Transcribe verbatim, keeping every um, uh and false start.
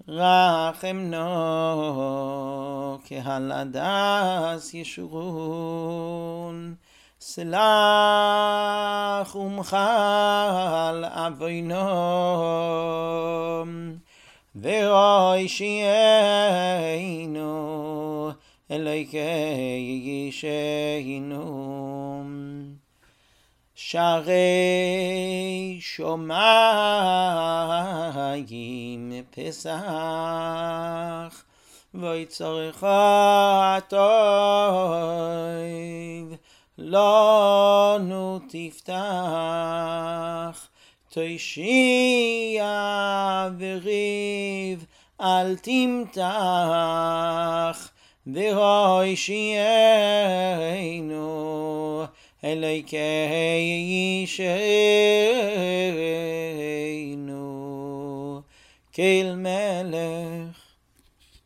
רחמנו כהלדת ישורון, סלח ומחל עווינו, והושיענו אלוקי ישענו. שערי שומיים פסח, ויצורך הטוב לנו תפתח, תושיע וריב אל תמתח, והושיענו אלוקי ישענו. כל מלך